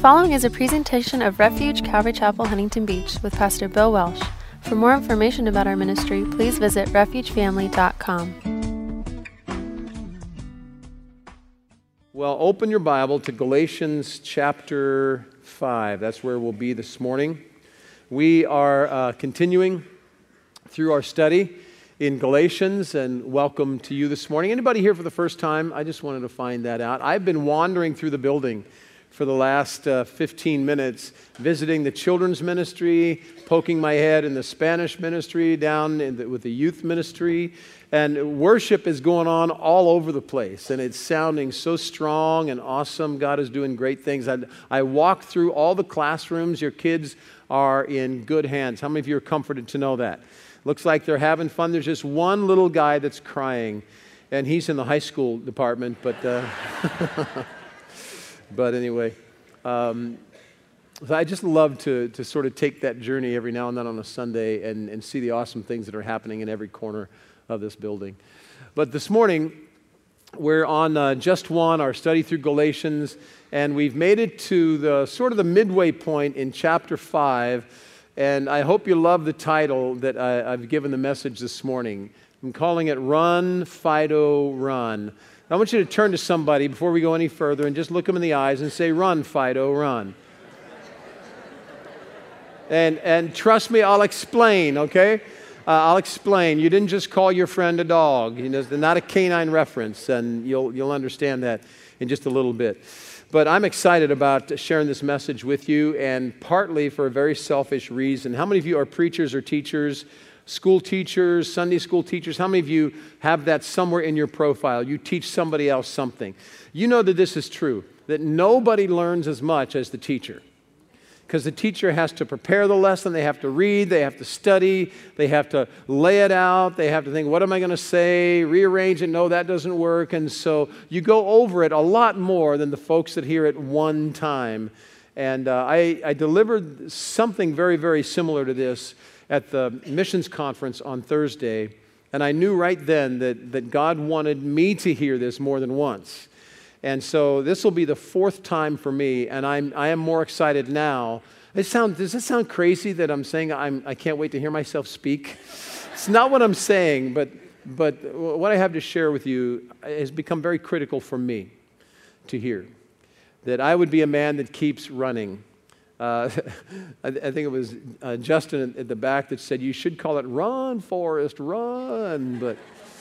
following is a presentation of Refuge Calvary Chapel, Huntington Beach with Pastor Bill Welsh. For more information about our ministry, please visit refugefamily.com. Well, open your Bible to Galatians chapter 5. That's where we'll be this morning. We are continuing through our study in Galatians, and welcome to you this morning. Anybody here for the first time? I just wanted to find that out. I've been wandering through the building for the last 15 minutes, visiting the children's ministry, poking my head in the Spanish ministry, down with the youth ministry, and worship is going on all over the place, and it's sounding so strong and awesome. God is doing great things. I walked through all the classrooms. Your kids are in good hands. How many of you are comforted to know that? Looks like they're having fun. There's just one little guy that's crying, and he's in the high school department, but but anyway, so I just love to sort of take that journey every now and then on a Sunday and see the awesome things that are happening in every corner of this building. But this morning, we're on Just One, our study through Galatians, and we've made it to the sort of the midway point in chapter 5. And I hope you love the title that I've given the message this morning. I'm calling it Run, Fido, Run. I want you to turn to somebody before we go any further and just look them in the eyes and say, "Run, Fido, run." And trust me, I'll explain, okay? I'll explain. You didn't just call your friend a dog. You know, it's not a canine reference, and you'll understand that in just a little bit. But I'm excited about sharing this message with you, and partly for a very selfish reason. How many of you are preachers or teachers, school teachers, Sunday school teachers? How many of you have that somewhere in your profile? You teach somebody else something. You know that this is true, that nobody learns as much as the teacher. Because the teacher has to prepare the lesson, they have to read, they have to study, they have to lay it out, they have to think, what am I going to say, rearrange it, no, that doesn't work. And so you go over it a lot more than the folks that hear it one time. And I delivered something very, very similar to this at the missions conference on Thursday. And I knew right then that God wanted me to hear this more than once. And so this will be the fourth time for me, and I am more excited now. Does it sound crazy that I'm saying I can't wait to hear myself speak? It's not what I'm saying, but what I have to share with you has become very critical for me to hear. That I would be a man that keeps running. I think it was Justin at the back that said, you should call it Run, Forrest, Run, but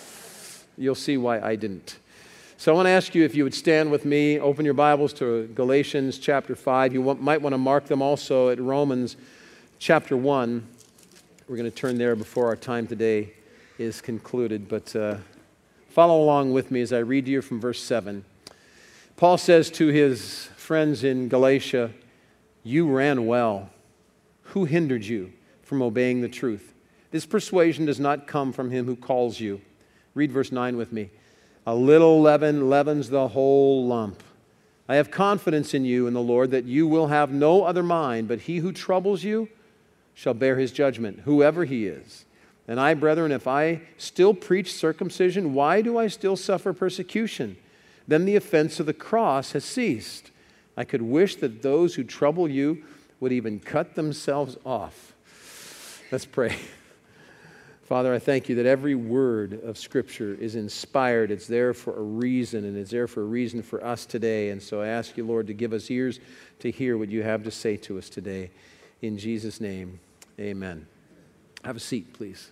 you'll see why I didn't. So I want to ask you if you would stand with me, open your Bibles to Galatians chapter 5. You might want to mark them also at Romans chapter 1. We're going to turn there before our time today is concluded. But follow along with me as I read to you from verse 7. Paul says to his friends in Galatia, "You ran well. Who hindered you from obeying the truth? This persuasion does not come from him who calls you." Read verse 9 with me. "A little leaven leavens the whole lump. I have confidence in you in the Lord that you will have no other mind, but he who troubles you shall bear his judgment, whoever he is. And I, brethren, if I still preach circumcision, why do I still suffer persecution? Then the offense of the cross has ceased. I could wish that those who trouble you would even cut themselves off." Let's pray. Father, I thank you that every word of Scripture is inspired. It's there for a reason, and it's there for a reason for us today. And so I ask you, Lord, to give us ears to hear what you have to say to us today. In Jesus' name, amen. Have a seat, please.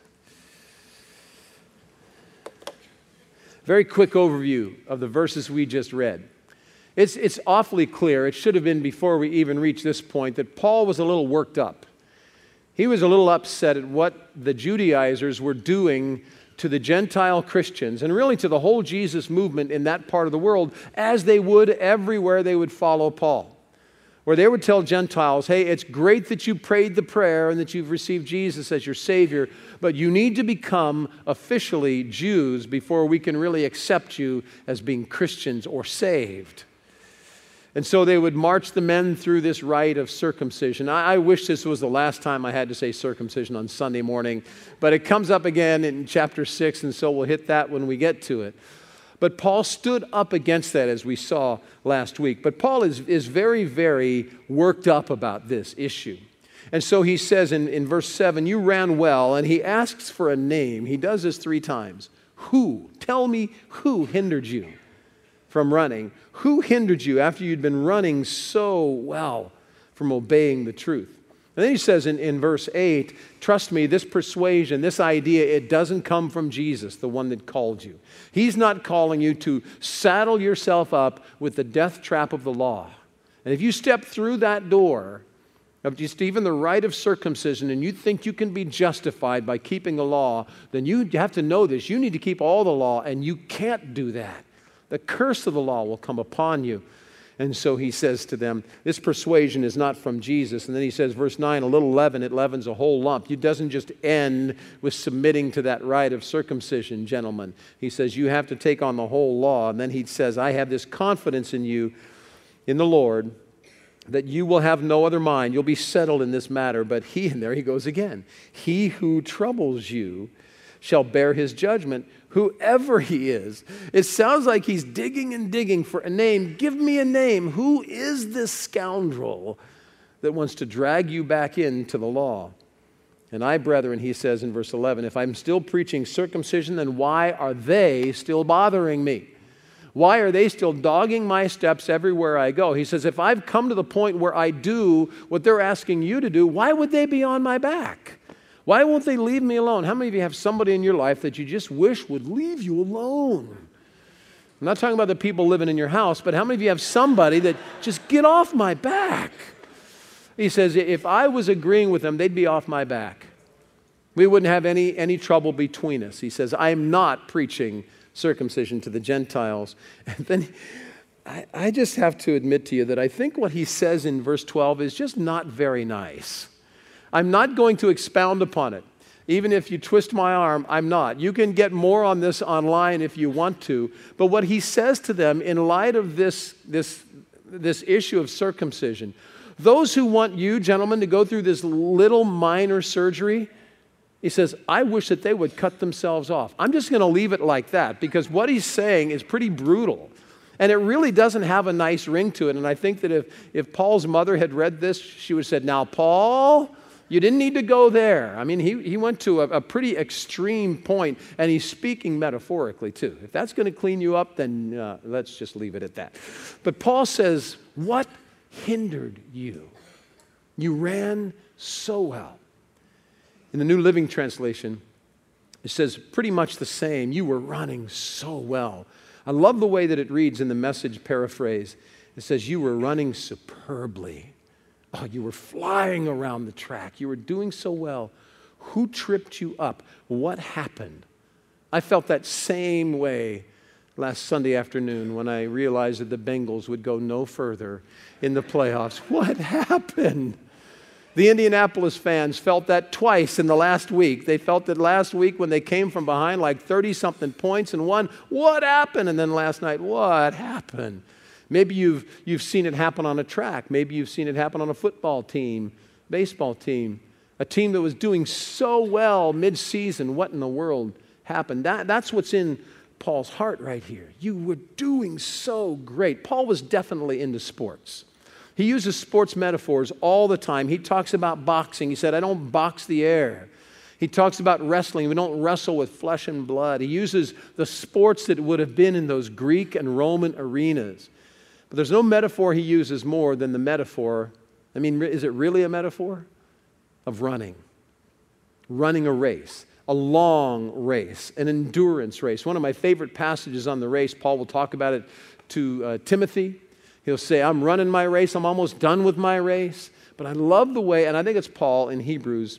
Very quick overview of the verses we just read. It's awfully clear, it should have been before we even reached this point, that Paul was a little worked up. He was a little upset at what the Judaizers were doing to the Gentile Christians and really to the whole Jesus movement in that part of the world, as they would everywhere they would follow Paul. Where they would tell Gentiles, hey, it's great that you prayed the prayer and that you've received Jesus as your Savior, but you need to become officially Jews before we can really accept you as being Christians or saved. And so they would march the men through this rite of circumcision. I wish this was the last time I had to say circumcision on Sunday morning, but it comes up again in chapter 6, and so we'll hit that when we get to it. But Paul stood up against that, as we saw last week. But Paul is very, very worked up about this issue. And so he says in verse 7, you ran well, and he asks for a name. He does this 3 times. Who? Tell me who hindered you from running? Who hindered you after you'd been running so well from obeying the truth? And then he says in verse 8, trust me, this persuasion, this idea, it doesn't come from Jesus, the one that called you. He's not calling you to saddle yourself up with the death trap of the law. And if you step through that door of just even the rite of circumcision and you think you can be justified by keeping the law, then you have to know this. You need to keep all the law, and you can't do that. The curse of the law will come upon you. And so he says to them, this persuasion is not from Jesus. And then he says, verse 9, a little leaven, it leavens a whole lump. It doesn't just end with submitting to that rite of circumcision, gentlemen. He says, you have to take on the whole law. And then he says, I have this confidence in you, in the Lord, that you will have no other mind. You'll be settled in this matter. But he, and there he goes again, he who troubles you shall bear his judgment, whoever he is. It sounds like he's digging and digging for a name. Give me a name. Who is this scoundrel that wants to drag you back into the law? And I, brethren, he says in verse 11, if I'm still preaching circumcision, then why are they still bothering me? Why are they still dogging my steps everywhere I go? He says, if I've come to the point where I do what they're asking you to do, why would they be on my back? Why won't they leave me alone? How many of you have somebody in your life that you just wish would leave you alone? I'm not talking about the people living in your house, but how many of you have somebody that just get off my back? He says, if I was agreeing with them, they'd be off my back. We wouldn't have any trouble between us. He says, I am not preaching circumcision to the Gentiles. And then I just have to admit to you that I think what he says in verse 12 is just not very nice. I'm not going to expound upon it. Even if you twist my arm, I'm not. You can get more on this online if you want to. But what he says to them in light of this issue of circumcision, those who want you, gentlemen, to go through this little minor surgery, he says, I wish that they would cut themselves off. I'm just going to leave it like that because what he's saying is pretty brutal. And it really doesn't have a nice ring to it. And I think that if Paul's mother had read this, she would have said, now, Paul, you didn't need to go there. I mean, he went to a pretty extreme point, and he's speaking metaphorically too. If that's going to clean you up, then let's just leave it at that. But Paul says, what hindered you? You ran so well. In the New Living Translation, it says pretty much the same. You were running so well. I love the way that it reads in the Message paraphrase. It says, you were running superbly. Oh, you were flying around the track. You were doing so well. Who tripped you up? What happened? I felt that same way last Sunday afternoon when I realized that the Bengals would go no further in the playoffs. What happened? The Indianapolis fans felt that twice in the last week. They felt it last week when they came from behind like 30-something points and won. What happened? And then last night, what happened? Maybe you've seen it happen on a track. Maybe you've seen it happen on a football team, baseball team, a team that was doing so well mid-season. What in the world happened? That's what's in Paul's heart right here. You were doing so great. Paul was definitely into sports. He uses sports metaphors all the time. He talks about boxing. He said, I don't box the air. He talks about wrestling. We don't wrestle with flesh and blood. He uses the sports that would have been in those Greek and Roman arenas. But there's no metaphor he uses more than the metaphor. I mean, is it really a metaphor? Of running. Running a race. A long race. An endurance race. One of my favorite passages on the race, Paul will talk about it to Timothy. He'll say, I'm running my race. I'm almost done with my race. But I love the way, and I think it's Paul in Hebrews,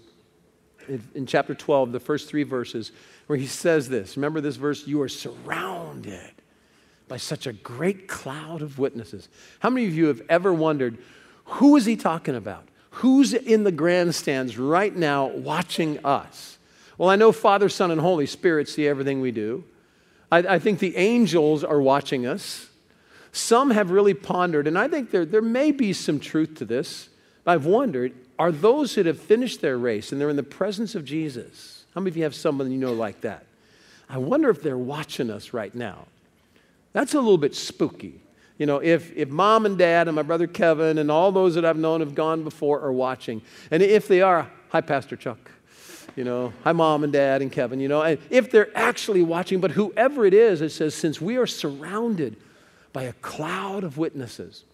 in chapter 12, the first 3 verses, where he says this. Remember this verse? You are surrounded by such a great cloud of witnesses. How many of you have ever wondered, who is he talking about? Who's in the grandstands right now watching us? Well, I know Father, Son, and Holy Spirit see everything we do. I think the angels are watching us. Some have really pondered, and I think there may be some truth to this. I've wondered, are those that have finished their race and they're in the presence of Jesus? How many of you have someone you know like that? I wonder if they're watching us right now. That's a little bit spooky. You know, if mom and dad and my brother Kevin and all those that I've known have gone before are watching, and if they are, hi, Pastor Chuck, you know, hi, mom and dad and Kevin, you know, and if they're actually watching, but whoever it is, it says, since we are surrounded by a cloud of witnesses,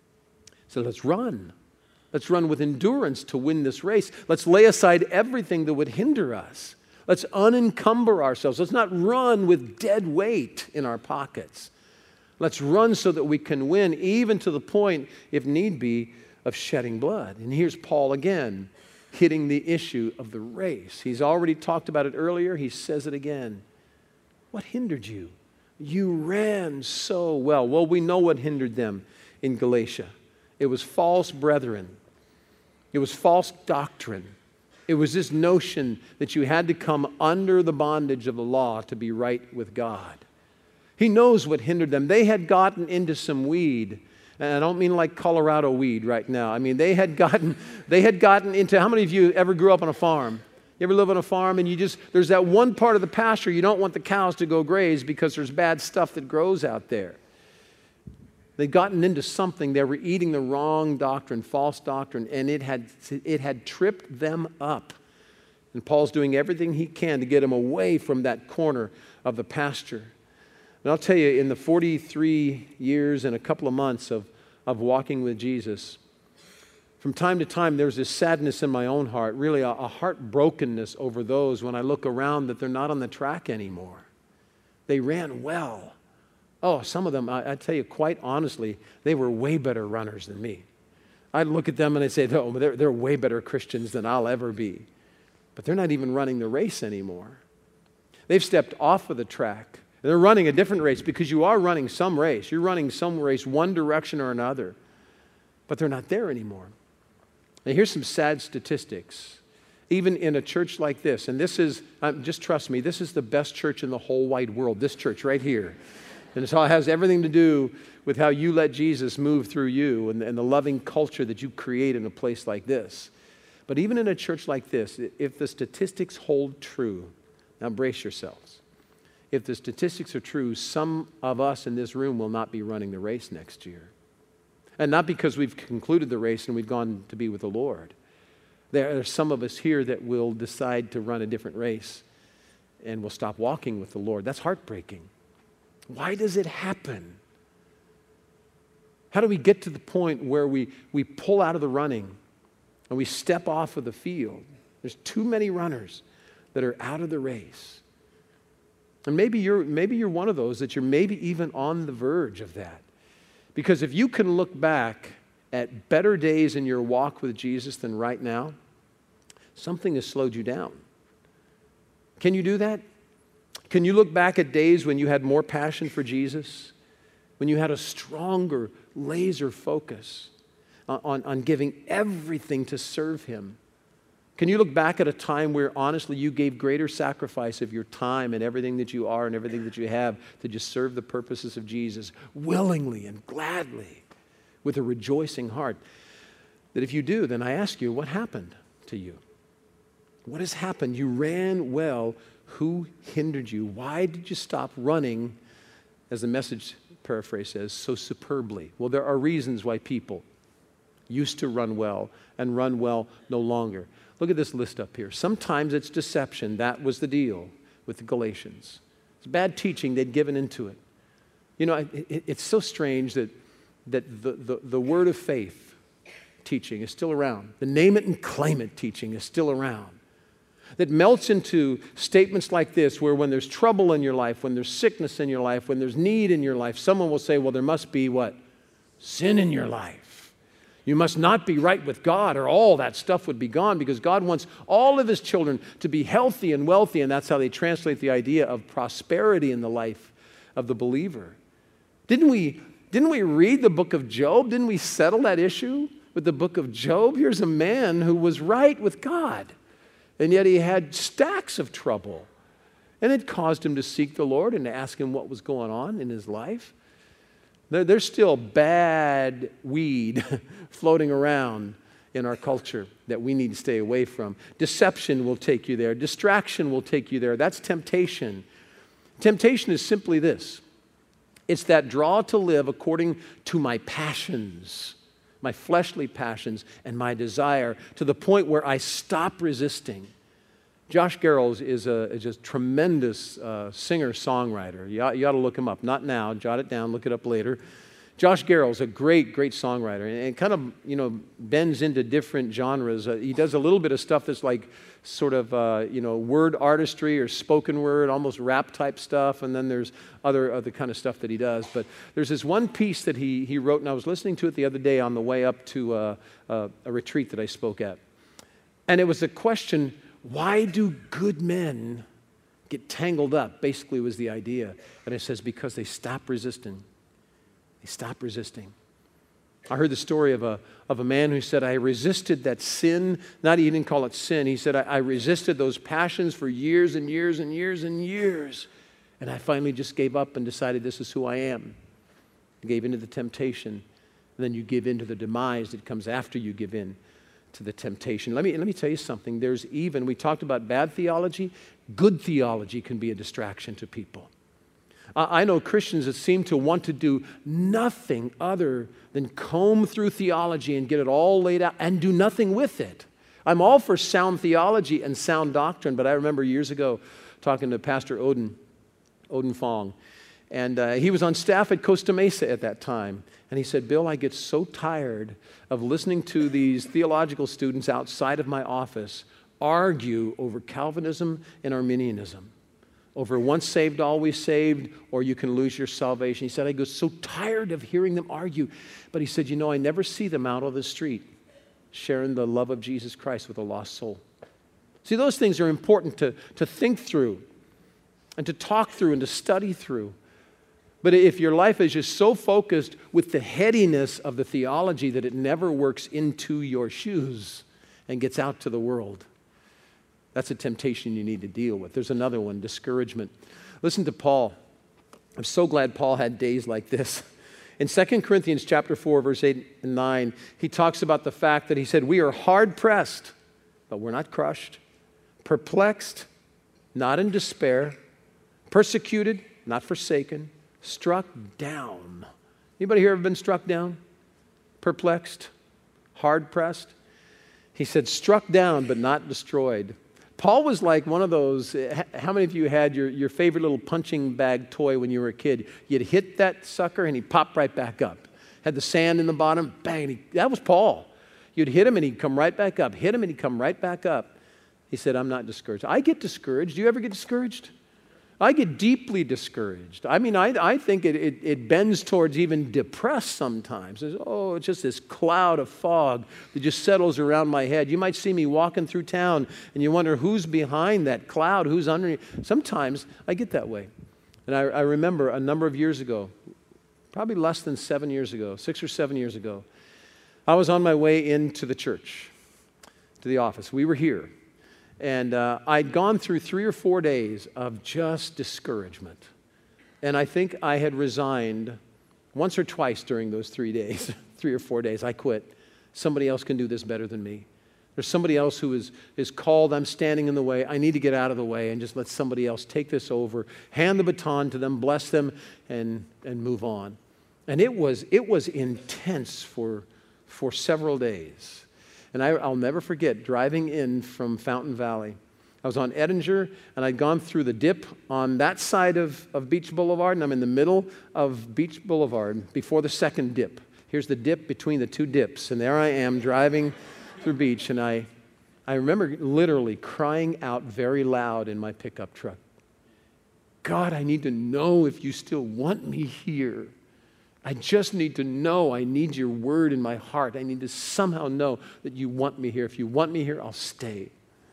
so let's run. Let's run with endurance to win this race. Let's lay aside everything that would hinder us. Let's unencumber ourselves. Let's not run with dead weight in our pockets. Let's run so that we can win, even to the point, if need be, of shedding blood. And here's Paul again, hitting the issue of the race. He's already talked about it earlier. He says it again. What hindered you? You ran so well. Well, we know what hindered them in Galatia. It was false brethren. It was false doctrine. It was this notion that you had to come under the bondage of the law to be right with God. He knows what hindered them. They had gotten into some weed. And I don't mean like Colorado weed right now. I mean, they had gotten into, how many of you ever grew up on a farm? You ever live on a farm and there's that one part of the pasture you don't want the cows to go graze because there's bad stuff that grows out there. They'd gotten into something. They were eating the wrong doctrine, false doctrine, and it had tripped them up. And Paul's doing everything he can to get them away from that corner of the pasture. And I'll tell you, in the 43 years and a couple of months of walking with Jesus, from time to time there's this sadness in my own heart, really a heartbrokenness over those when I look around that they're not on the track anymore. They ran well. Oh, some of them, I tell you quite honestly, they were way better runners than me. I'd look at them and I'd say, oh, they're way better Christians than I'll ever be. But they're not even running the race anymore. They've stepped off of the track. They're running a different race because you are running some race. You're running some race one direction or another. But they're not there anymore. Now here's some sad statistics. Even in a church like this, and this is, just trust me, this is the best church in the whole wide world, this church right here. And it has everything to do with how you let Jesus move through you and the loving culture that you create in a place like this. But even in a church like this, if the statistics hold true, now brace yourselves. If the statistics are true, some of us in this room will not be running the race next year. And not because we've concluded the race and we've gone to be with the Lord. There are some of us here that will decide to run a different race and will stop walking with the Lord. That's heartbreaking. Why does it happen? How do we get to the point where we pull out of the running and we step off of the field? There's too many runners that are out of the race. And maybe you're one of those that you're maybe even on the verge of that. Because if you can look back at better days in your walk with Jesus than right now, something has slowed you down. Can you do that? Can you look back at days when you had more passion for Jesus? When you had a stronger laser focus on giving everything to serve Him? Can you look back at a time where honestly you gave greater sacrifice of your time and everything that you are and everything that you have to just serve the purposes of Jesus willingly and gladly with a rejoicing heart? That if you do, then I ask you, what happened to you? What has happened? You ran well. Who hindered you? Why did you stop running, as the Message paraphrase says, so superbly? Well, there are reasons why people used to run well and run well no longer. Look at this list up here. Sometimes it's deception. That was the deal with the Galatians. It's bad teaching. They'd given into it. You know, it's so strange that the word of faith teaching is still around. The name it and claim it teaching is still around. That melts into statements like this, where when there's trouble in your life, when there's sickness in your life, when there's need in your life, someone will say, well, there must be what? Sin in your life. You must not be right with God, or all that stuff would be gone, because God wants all of His children to be healthy and wealthy, and that's how they translate the idea of prosperity in the life of the believer. Didn't we read the book of Job? Didn't we settle that issue with the book of Job? Here's a man who was right with God, and yet he had stacks of trouble. And it caused him to seek the Lord and to ask Him what was going on in his life. There's still bad weed floating around in our culture that we need to stay away from. Deception will take you there. Distraction will take you there. That's temptation. Temptation is simply this. It's that draw to live according to my passions, my fleshly passions and my desire, to the point where I stop resisting. Josh Garrels is a just tremendous singer-songwriter. You ought to look him up. Not now. Jot it down. Look it up later. Josh Garrels, a great, great songwriter, and kind of, bends into different genres. He does a little bit of stuff that's like sort of, word artistry or spoken word, almost rap-type stuff, and then there's other kind of stuff that he does. But there's this one piece that he wrote, and I was listening to it the other day on the way up to a retreat that I spoke at. And it was a question, why do good men get tangled up? Basically was the idea. And it says, because they stop resisting. They stop resisting. I heard the story of a man who said, I resisted that sin. He didn't call it sin. He said, I resisted those passions for years and years and years and years. And I finally just gave up and decided this is who I am. I gave into the temptation. And then you give in to the demise that comes after you give in to the temptation. Let me tell you something. We talked about bad theology. Good theology can be a distraction to people. I know Christians that seem to want to do nothing other than comb through theology and get it all laid out and do nothing with it. I'm all for sound theology and sound doctrine, but I remember years ago talking to Pastor Odin Fong, and he was on staff at Costa Mesa at that time, and he said, Bill, I get so tired of listening to these theological students outside of my office argue over Calvinism and Arminianism. Over once saved, always saved, or you can lose your salvation. He said, I get so tired of hearing them argue. But he said, I never see them out on the street sharing the love of Jesus Christ with a lost soul. See, those things are important to think through and to talk through and to study through. But if your life is just so focused with the headiness of the theology that it never works into your shoes and gets out to the world, that's a temptation you need to deal with. There's another one, discouragement. Listen to Paul. I'm so glad Paul had days like this. In 2 Corinthians chapter 4, verse 8 and 9, he talks about the fact that he said, we are hard-pressed, but we're not crushed, perplexed, not in despair, persecuted, not forsaken, struck down. Anybody here ever been struck down? Perplexed? Hard-pressed? He said, struck down, but not destroyed. Paul was like one of those, how many of you had your favorite little punching bag toy when you were a kid? You'd hit that sucker and he'd pop right back up. Had the sand in the bottom, bang, that was Paul. You'd hit him and he'd come right back up. Hit him and he'd come right back up. He said, I'm not discouraged. I get discouraged. Do you ever get discouraged? I get deeply discouraged. I mean, I think it bends towards even depressed sometimes. It's just this cloud of fog that just settles around my head. You might see me walking through town and you wonder who's behind that cloud, who's underneath. Sometimes I get that way. And I remember a number of years ago, probably less than 7 years ago, 6 or 7 years ago, I was on my way into the church, to the office. We were here. And I'd gone through 3 or 4 days of just discouragement. And I think I had resigned once or twice during those 3 days, 3 or 4 days. I quit. Somebody else can do this better than me. There's somebody else who is called. I'm standing in the way. I need to get out of the way and just let somebody else take this over, hand the baton to them, bless them, and move on. And it was intense for several days. And I'll never forget driving in from Fountain Valley. I was on Edinger, and I'd gone through the dip on that side of Beach Boulevard, and I'm in the middle of Beach Boulevard before the second dip. Here's the dip between the two dips, and there I am driving through Beach, and I remember literally crying out very loud in my pickup truck, God, I need to know if you still want me here. I just need to know. I need your word in my heart. I need to somehow know that you want me here. If you want me here, I'll stay.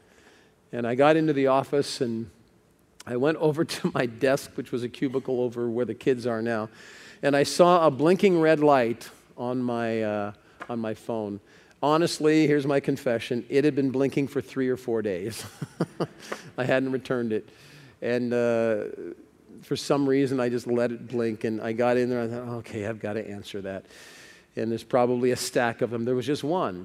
And I got into the office and I went over to my desk, which was a cubicle over where the kids are now, and I saw a blinking red light on my phone. Honestly, here's my confession. It had been blinking for 3 or 4 days. I hadn't returned it. And for some reason, I just let it blink, and I got in there, and I thought, okay, I've got to answer that. And there's probably a stack of them. There was just one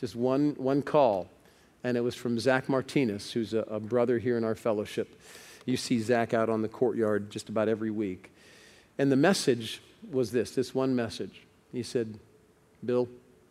call, and it was from Zach Martinez, who's a brother here in our fellowship. You see Zach out on the courtyard just about every week. And the message was this one message. He said, Bill,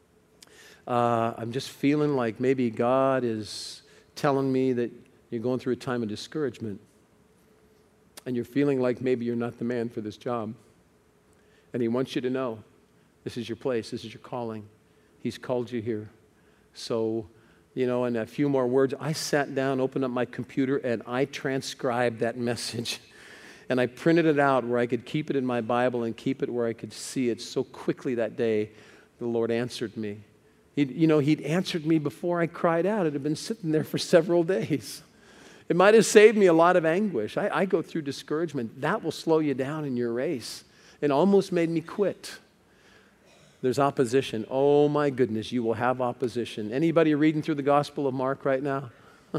I'm just feeling like maybe God is telling me that you're going through a time of discouragement. And you're feeling like maybe you're not the man for this job. And he wants you to know, this is your place, this is your calling. He's called you here. So, in a few more words, I sat down, opened up my computer, and I transcribed that message. And I printed it out where I could keep it in my Bible and keep it where I could see it. So quickly that day, the Lord answered me. He'd answered me before I cried out. It had been sitting there for several days. It might have saved me a lot of anguish. I go through discouragement. That will slow you down in your race. It almost made me quit. There's opposition. Oh my goodness, you will have opposition. Anybody reading through the Gospel of Mark right now?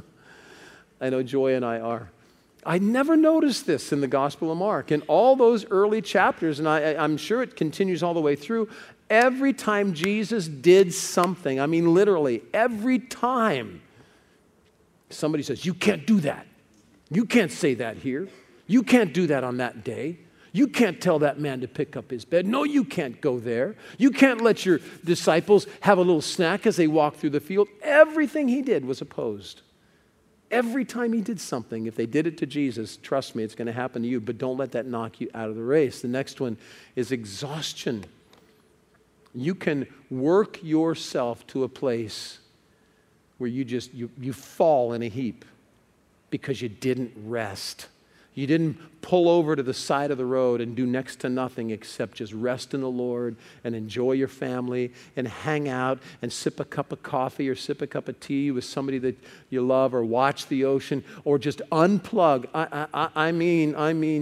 I know Joy and I are. I never noticed this in the Gospel of Mark. In all those early chapters, and I'm sure it continues all the way through, every time Jesus did something, I mean literally, every time, somebody says, you can't do that. You can't say that here. You can't do that on that day. You can't tell that man to pick up his bed. No, you can't go there. You can't let your disciples have a little snack as they walk through the field. Everything he did was opposed. Every time he did something, if they did it to Jesus, trust me, it's going to happen to you, but don't let that knock you out of the race. The next one is exhaustion. You can work yourself to a place where you fall in a heap because you didn't rest. You didn't pull over to the side of the road and do next to nothing except just rest in the Lord and enjoy your family and hang out and sip a cup of coffee or sip a cup of tea with somebody that you love or watch the ocean or just unplug. I mean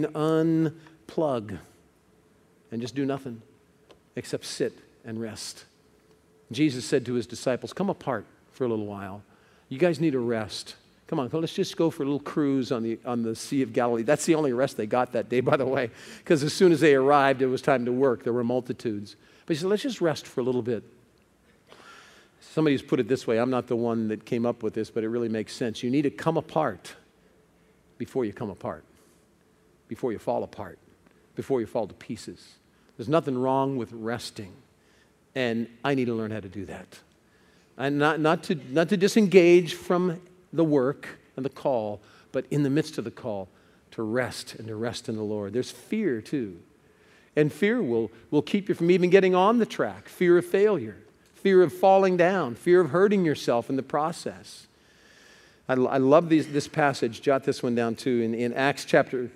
unplug and just do nothing except sit and rest. Jesus said to his disciples, come apart for a little while. You guys need a rest. Come on, let's just go for a little cruise on the Sea of Galilee. That's the only rest they got that day, by the way, because as soon as they arrived, it was time to work. There were multitudes. But he said, let's just rest for a little bit. Somebody's put it this way. I'm not the one that came up with this, but it really makes sense. You need to come apart before you come apart, before you fall apart, before you fall to pieces. There's nothing wrong with resting, and I need to learn how to do that. And not to disengage from the work and the call, but in the midst of the call, to rest and to rest in the Lord. There's fear too. And fear will keep you from even getting on the track. Fear of failure, fear of falling down, fear of hurting yourself in the process. I love this passage. Jot this one down too. In Acts chapter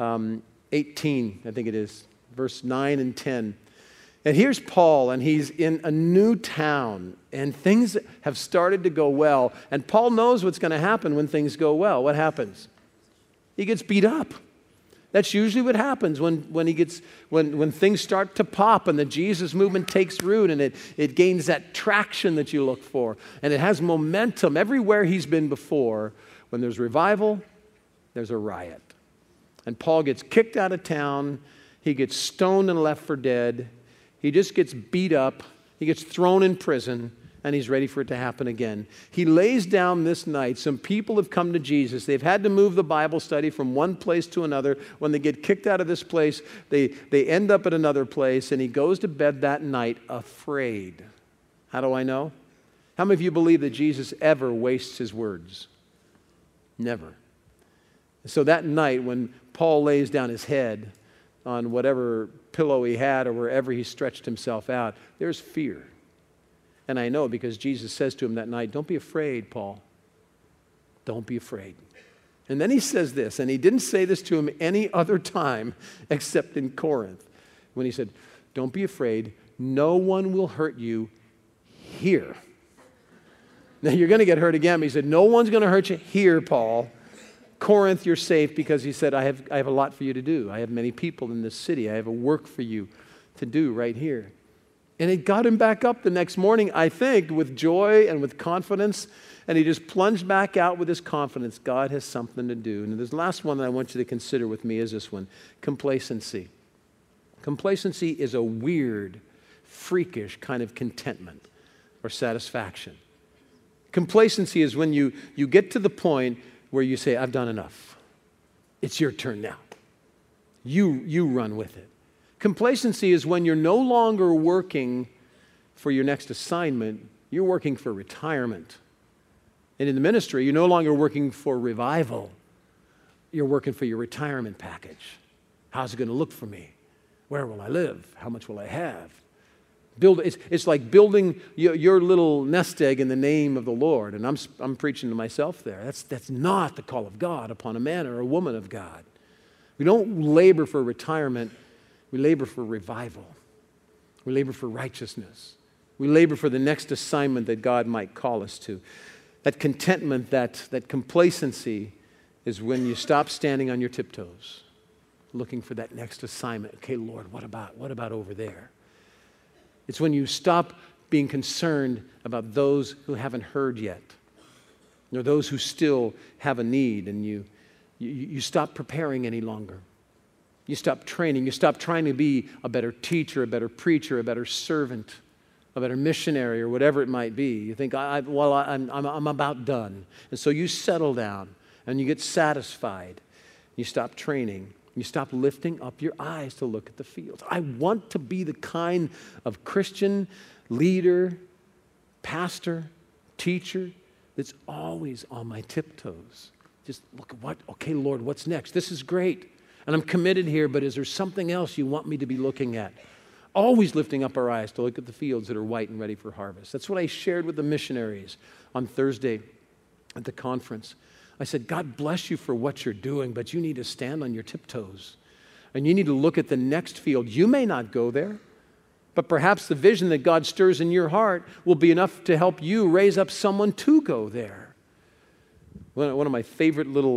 18, I think it is, verse 9 and 10. And here's Paul, and he's in a new town, and things have started to go well. And Paul knows what's going to happen when things go well. What happens? He gets beat up. That's usually what happens when things start to pop and the Jesus movement takes root and it gains that traction that you look for. And it has momentum everywhere he's been before. When there's revival, there's a riot. And Paul gets kicked out of town. He gets stoned and left for dead. He just gets beat up, he gets thrown in prison, and he's ready for it to happen again. He lays down this night. Some people have come to Jesus. They've had to move the Bible study from one place to another. When they get kicked out of this place, they end up at another place, and he goes to bed that night afraid. How do I know? How many of you believe that Jesus ever wastes his words? Never. So that night when Paul lays down his head on whatever pillow he had or wherever he stretched himself out, there's fear. And I know because Jesus says to him that night, don't be afraid, Paul. Don't be afraid. And then he says this, and he didn't say this to him any other time except in Corinth, when he said, don't be afraid, no one will hurt you here. Now you're going to get hurt again, but he said, no one's going to hurt you here, Paul. Corinth, you're safe, because he said, I have a lot for you to do. I have many people in this city. I have a work for you to do right here. And it got him back up the next morning, I think, with joy and with confidence. And he just plunged back out with his confidence. God has something to do. And the last one that I want you to consider with me is this one, complacency. Complacency is a weird, freakish kind of contentment or satisfaction. Complacency is when you get to the point where you say, I've done enough. It's your turn now. You run with it. Complacency is when you're no longer working for your next assignment, you're working for retirement. And in the ministry, you're no longer working for revival. You're working for your retirement package. How's it going to look for me? Where will I live? How much will I have? It's like building your little nest egg in the name of the Lord. And I'm preaching to myself there. That's not the call of God upon a man or a woman of God. We don't labor for retirement. We labor for revival. We labor for righteousness. We labor for the next assignment that God might call us to. That contentment, that complacency is when you stop standing on your tiptoes, looking for that next assignment. Okay, Lord, what about over there? It's when you stop being concerned about those who haven't heard yet, or those who still have a need, and you stop preparing any longer. You stop training. You stop trying to be a better teacher, a better preacher, a better servant, a better missionary, or whatever it might be. You think, I'm about done. And so you settle down and you get satisfied. You stop training. You stop lifting up your eyes to look at the fields. I want to be the kind of Christian leader, pastor, teacher that's always on my tiptoes. Just look at okay, Lord, what's next? This is great. And I'm committed here, but is there something else you want me to be looking at? Always lifting up our eyes to look at the fields that are white and ready for harvest. That's what I shared with the missionaries on Thursday at the conference. I said, God bless you for what you're doing, but you need to stand on your tiptoes. And you need to look at the next field. You may not go there, but perhaps the vision that God stirs in your heart will be enough to help you raise up someone to go there. One of my favorite little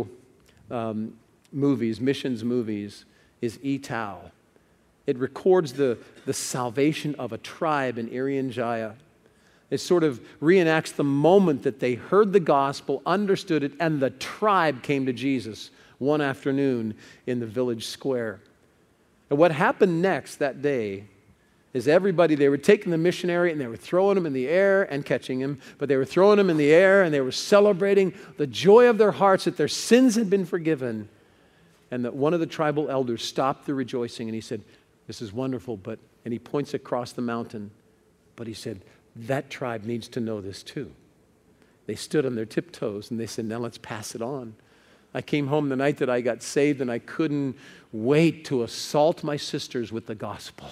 movies, missions movies, is Etau. It records the salvation of a tribe in Irian Jaya. It sort of reenacts the moment that they heard the gospel, understood it, and the tribe came to Jesus one afternoon in the village square. And what happened next that day is they were taking the missionary and they were throwing him in the air and catching him, but they were throwing him in the air and they were celebrating the joy of their hearts that their sins had been forgiven. And that one of the tribal elders stopped the rejoicing and he said, this is wonderful, and he points across the mountain, but he said, that tribe needs to know this too. They stood on their tiptoes and they said, now let's pass it on. I came home the night that I got saved and I couldn't wait to assault my sisters with the gospel.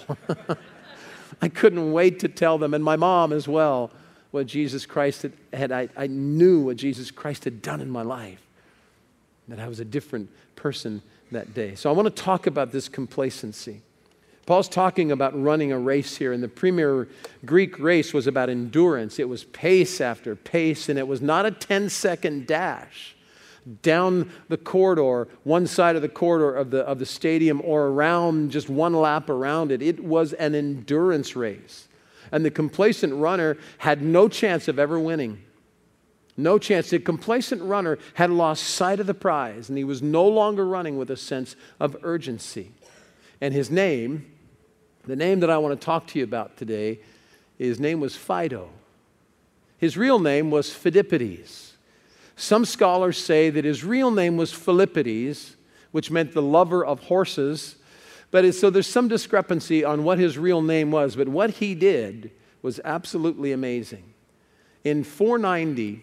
I couldn't wait to tell them, and my mom as well, what Jesus Christ I knew what Jesus Christ had done in my life, that I was a different person that day. So I want to talk about this complacency. Paul's talking about running a race here, and the premier Greek race was about endurance. It was pace after pace, and it was not a 10-second dash down the corridor, one side of the corridor of the stadium, or around just one lap around it. It was an endurance race, and the complacent runner had no chance of ever winning. No chance. The complacent runner had lost sight of the prize, and he was no longer running with a sense of urgency. And his name, the name that I want to talk to you about today, his name was Phaedo. His real name was Phidippides. Some scholars say that his real name was Philippides, which meant the lover of horses. So there's some discrepancy on what his real name was, but what he did was absolutely amazing. In 490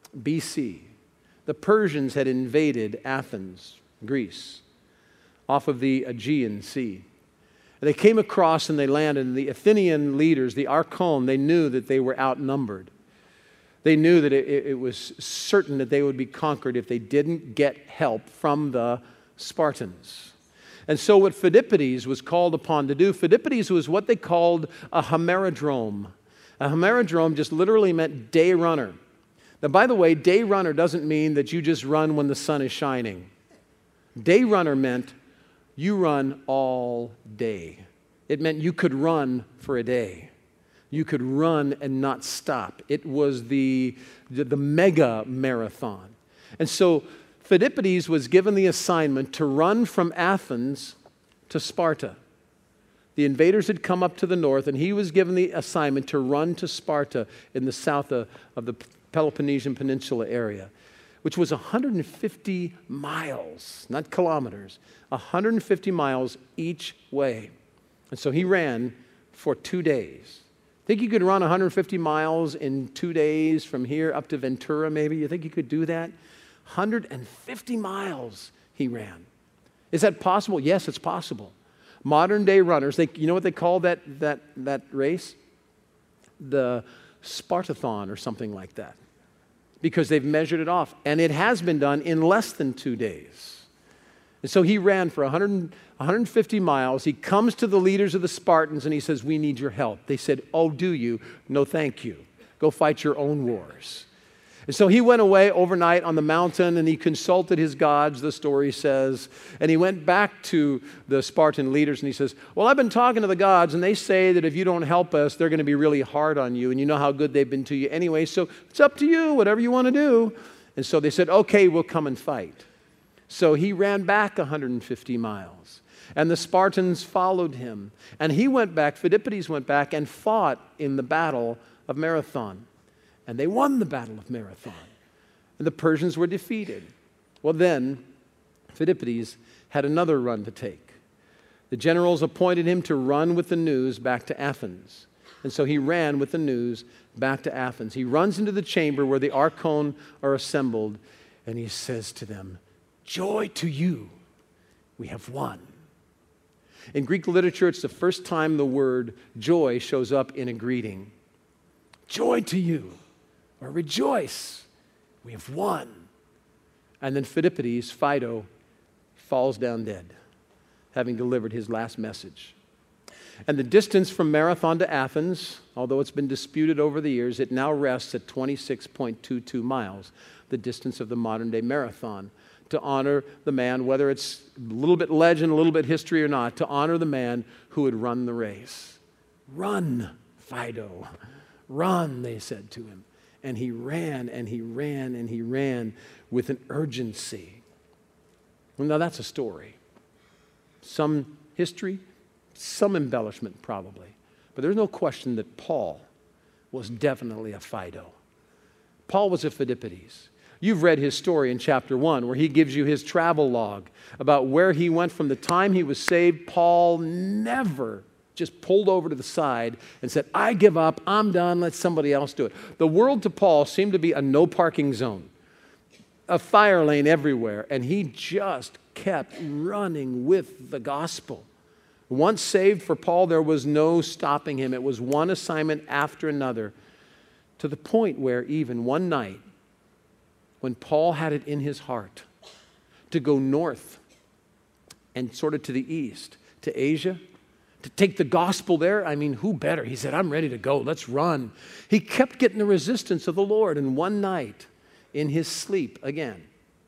BC, the Persians had invaded Athens, Greece, off of the Aegean Sea. They came across and they landed, and the Athenian leaders, the Archon, they knew that they were outnumbered. They knew that it was certain that they would be conquered if they didn't get help from the Spartans. And so what Phidippides was called upon to do, Phidippides was what they called a hemerodrome. A hemerodrome just literally meant day runner. Now, by the way, day runner doesn't mean that you just run when the sun is shining. Day runner meant you run all day. It meant you could run for a day. You could run and not stop. It was the mega marathon. And so Phidippides was given the assignment to run from Athens to Sparta. The invaders had come up to the north, and he was given the assignment to run to Sparta in the south of the Peloponnesian Peninsula area, which was 150 miles, not kilometers, 150 miles each way. And so he ran for 2 days. Think you could run 150 miles in 2 days from here up to Ventura maybe? You think you could do that? 150 miles he ran. Is that possible? Yes, it's possible. Modern day runners, you know what they call that race? The Spartathon or something like that. Because they've measured it off. And it has been done in less than 2 days. And so he ran for 150 miles. He comes to the leaders of the Spartans and he says, we need your help. They said, oh, do you? No, thank you. Go fight your own wars. And so he went away overnight on the mountain and he consulted his gods, the story says. And he went back to the Spartan leaders and he says, well, I've been talking to the gods and they say that if you don't help us, they're going to be really hard on you. And you know how good they've been to you anyway, so it's up to you, whatever you want to do. And so they said, okay, we'll come and fight. So he ran back 150 miles. And the Spartans followed him. And he went back, Phidippides went back and fought in the battle of Marathon. And they won the battle of Marathon. And the Persians were defeated. Well, then, Phidippides had another run to take. The generals appointed him to run with the news back to Athens. And so he ran with the news back to Athens. He runs into the chamber where the Archon are assembled. And he says to them, joy to you, we have won. In Greek literature, it's the first time the word joy shows up in a greeting. Joy to you, or rejoice, we have won. And then Phidippides, Phaedo, falls down dead, having delivered his last message. And the distance from Marathon to Athens, although it's been disputed over the years, it now rests at 26.22 miles, the distance of the modern day marathon, to honor the man, whether it's a little bit legend, a little bit history or not, to honor the man who had run the race. Run, Phaedo. Run, they said to him. And he ran and he ran and he ran with an urgency. Well, now that's a story. Some history, some embellishment probably. But there's no question that Paul was definitely a Phaedo. Paul was a Phidippides. You've read his story in chapter 1 where he gives you his travel log about where he went from the time he was saved. Paul never just pulled over to the side and said, I give up, I'm done, let somebody else do it. The world to Paul seemed to be a no parking zone, a fire lane everywhere, and he just kept running with the gospel. Once saved for Paul, there was no stopping him. It was one assignment after another, to the point where even one night, when Paul had it in his heart to go north and sort of to the east, to Asia, to take the gospel there, I mean, who better? He said, I'm ready to go, let's run. He kept getting the resistance of the Lord, and one night, in his sleep again,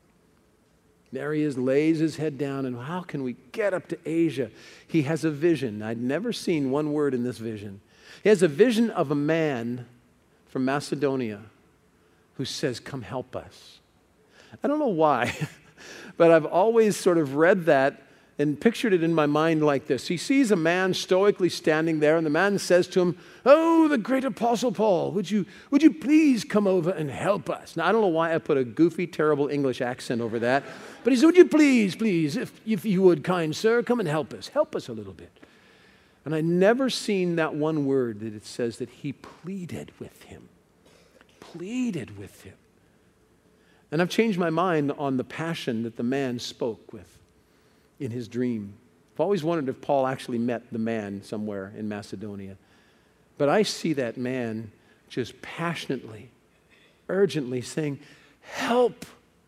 there he is, lays his head down, and how can we get up to Asia? He has a vision. I'd never seen one word in this vision. He has a vision of a man from Macedonia who says, come help us. I don't know why, but I've always sort of read that and pictured it in my mind like this. He sees a man stoically standing there, and the man says to him, oh, the great Apostle Paul, would you please come over and help us? Now, I don't know why I put a goofy, terrible English accent over that, but he said, would you please, if you would, kind sir, come and help us a little bit. And I'd never seen that one word that it says that he pleaded with him. Pleaded with him. And I've changed my mind on the passion that the man spoke with in his dream. I've always wondered if Paul actually met the man somewhere in Macedonia. But I see that man just passionately, urgently saying, help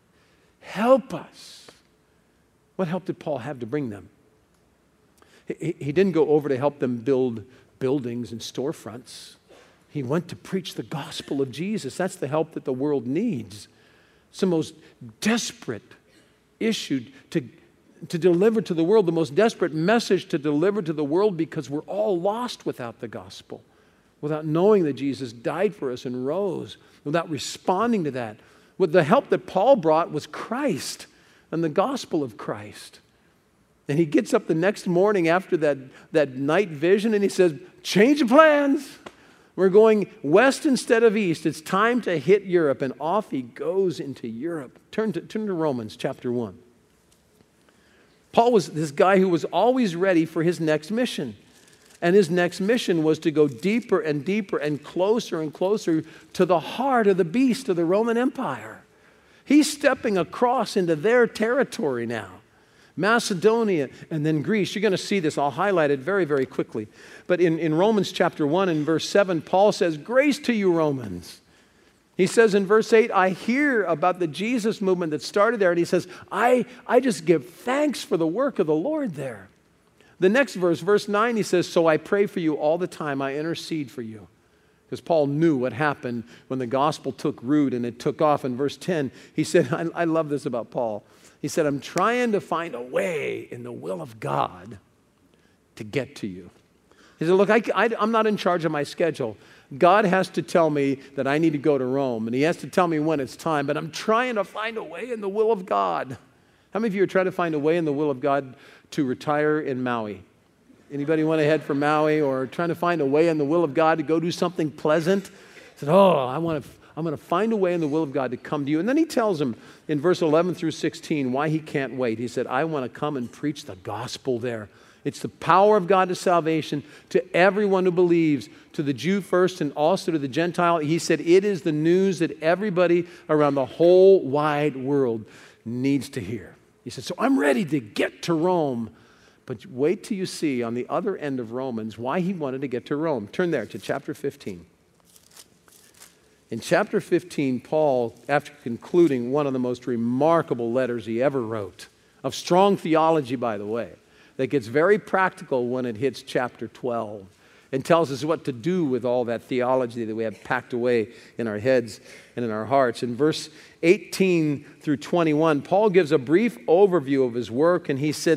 us. What help did Paul have to bring them? He didn't go over to help them build buildings and storefronts. He went to preach the gospel of Jesus. That's the help that the world needs. It's the most desperate issue to deliver to the world, the most desperate message to deliver to the world, because we're all lost without the gospel, without knowing that Jesus died for us and rose, without responding to that. With the help that Paul brought was Christ and the gospel of Christ. And he gets up the next morning after that night vision and he says, change of plans. We're going west instead of east. It's time to hit Europe. And off he goes into Europe. Turn to Romans chapter 1. Paul was this guy who was always ready for his next mission. And his next mission was to go deeper and deeper and closer to the heart of the beast of the Roman Empire. He's stepping across into their territory now. Macedonia and then Greece. You're going to see this. I'll highlight it very, very quickly. But in Romans chapter 1 and verse 7, Paul says, "Grace to you, Romans." He says in verse 8, I hear about the Jesus movement that started there. And he says, I just give thanks for the work of the Lord there. The next verse, verse 9, he says, "So I pray for you all the time. I intercede for you." Because Paul knew what happened when the gospel took root and it took off. In verse 10, he said, I love this about Paul. He said, "I'm trying to find a way in the will of God to get to you." He said, "Look, I'm not in charge of my schedule. God has to tell me that I need to go to Rome, and he has to tell me when it's time, but I'm trying to find a way in the will of God." How many of you are trying to find a way in the will of God to retire in Maui? Anybody want to head for Maui, or trying to find a way in the will of God to go do something pleasant? He said, I'm going to find a way in the will of God to come to you. And then he tells him in verse 11 through 16 why he can't wait. He said, "I want to come and preach the gospel there. It's the power of God to salvation to everyone who believes, to the Jew first and also to the Gentile." He said, it is the news that everybody around the whole wide world needs to hear. He said, so I'm ready to get to Rome. But wait till you see on the other end of Romans why he wanted to get to Rome. Turn there to chapter 15. In chapter 15, Paul, after concluding one of the most remarkable letters he ever wrote, of strong theology, by the way, that gets very practical when it hits chapter 12 and tells us what to do with all that theology that we have packed away in our heads and in our hearts. In verse 18 through 21, Paul gives a brief overview of his work, and he said,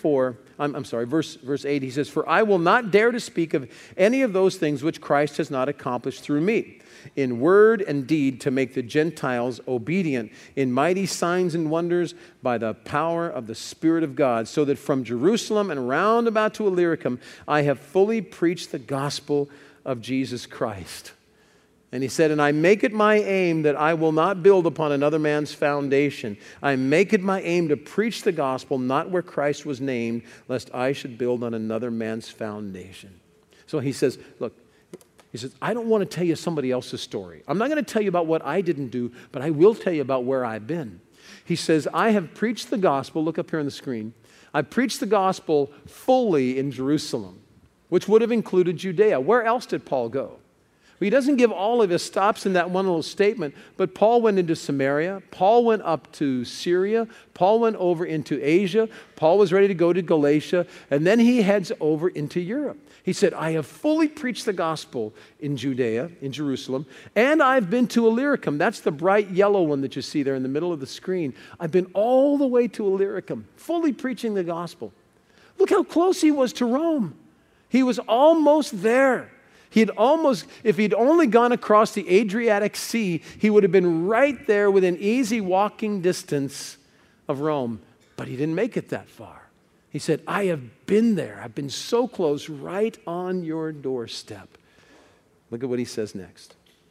verse 8, he says, "For I will not dare to speak of any of those things which Christ has not accomplished through me, in word and deed, to make the Gentiles obedient, in mighty signs and wonders by the power of the Spirit of God, so that from Jerusalem and round about to Illyricum I have fully preached the gospel of Jesus Christ." And he said, "And I make it my aim that I will not build upon another man's foundation. I make it my aim to preach the gospel not where Christ was named, lest I should build on another man's foundation." So he says, look, he says, I don't want to tell you somebody else's story. I'm not going to tell you about what I didn't do, but I will tell you about where I've been. He says, I have preached the gospel. Look up here on the screen. I preached the gospel fully in Jerusalem, which would have included Judea. Where else did Paul go? He doesn't give all of his stops in that one little statement, but Paul went into Samaria. Paul went up to Syria. Paul went over into Asia. Paul was ready to go to Galatia, and then he heads over into Europe. He said, I have fully preached the gospel in Judea, in Jerusalem, and I've been to Illyricum. That's the bright yellow one that you see there in the middle of the screen. I've been all the way to Illyricum, fully preaching the gospel. Look how close he was to Rome. He was almost there. If he'd only gone across the Adriatic Sea, he would have been right there within easy walking distance of Rome. But he didn't make it that far. He said, I have been there. I've been so close, right on your doorstep. Look at what he says next.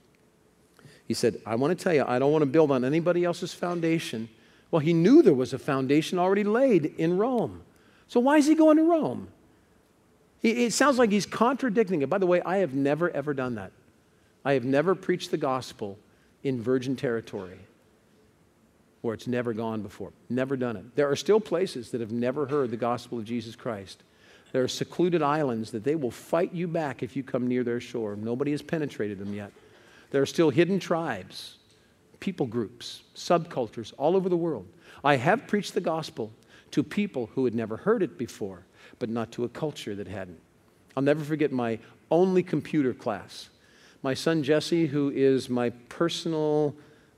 He said, I want to tell you, I don't want to build on anybody else's foundation. Well, he knew there was a foundation already laid in Rome. So why is he going to Rome? It sounds like he's contradicting it. By the way, I have never, ever done that. I have never preached the gospel in virgin territory where it's never gone before. Never done it. There are still places that have never heard the gospel of Jesus Christ. There are secluded islands that they will fight you back if you come near their shore. Nobody has penetrated them yet. There are still hidden tribes, people groups, subcultures all over the world. I have preached the gospel to people who had never heard it before, but not to a culture that hadn't. I'll never forget my only computer class. My son Jesse, who is my personal,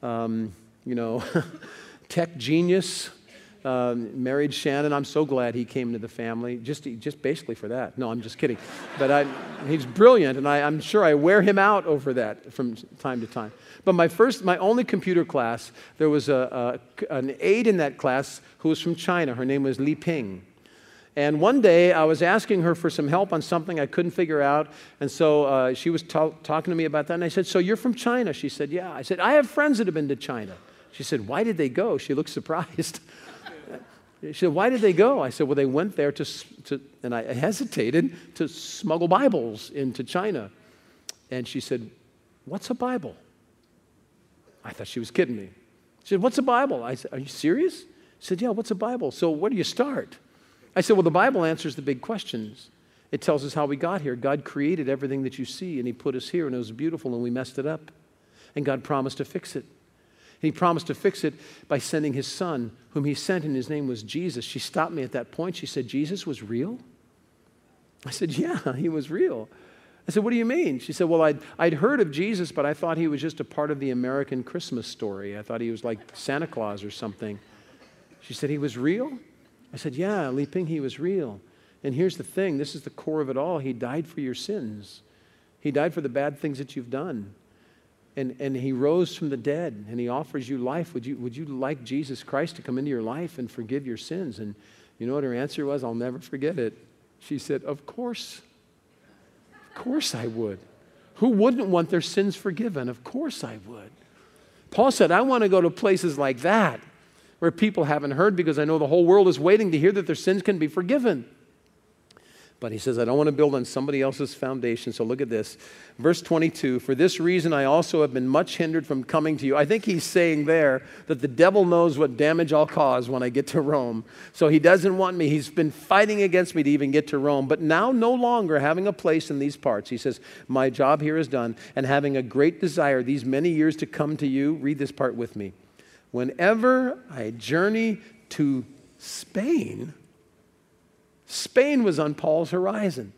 tech genius, married Shannon. I'm so glad he came into the family, just basically for that. No, I'm just kidding. But he's brilliant, and I'm sure I wear him out over that from time to time. But my only computer class, there was an aide in that class who was from China. Her name was Li Ping. And one day, I was asking her for some help on something I couldn't figure out. And so she was talking to me about that. And I said, so you're from China? She said, yeah. I said, I have friends that have been to China. She said, why did they go? She looked surprised. She said, why did they go? I said, well, they went there and I hesitated, to smuggle Bibles into China. And she said, what's a Bible? I thought she was kidding me. She said, what's a Bible? I said, are you serious? She said, yeah, what's a Bible? So where do you start? I said, well, the Bible answers the big questions. It tells us how we got here. God created everything that you see, and He put us here, and it was beautiful, and we messed it up. And God promised to fix it. He promised to fix it by sending His Son, whom He sent, and His name was Jesus. She stopped me at that point. She said, Jesus was real? I said, yeah, He was real. I said, what do you mean? She said, well, I'd heard of Jesus, but I thought He was just a part of the American Christmas story. I thought He was like Santa Claus or something. She said, He was real? I said, yeah, Li Ping, He was real. And here's the thing. This is the core of it all. He died for your sins. He died for the bad things that you've done. And He rose from the dead, and He offers you life. Would you like Jesus Christ to come into your life and forgive your sins? And you know what her answer was? I'll never forget it. She said, of course. Of course I would. Who wouldn't want their sins forgiven? Of course I would. Paul said, I want to go to places like that where people haven't heard, because I know the whole world is waiting to hear that their sins can be forgiven. But he says, I don't want to build on somebody else's foundation. So look at this. Verse 22, for this reason I also have been much hindered from coming to you. I think he's saying there that the devil knows what damage I'll cause when I get to Rome. So he doesn't want me. He's been fighting against me to even get to Rome. But now no longer having a place in these parts. He says, my job here is done, and having a great desire these many years to come to you. Read this part with me. Whenever I journey to Spain, Spain was on Paul's horizon.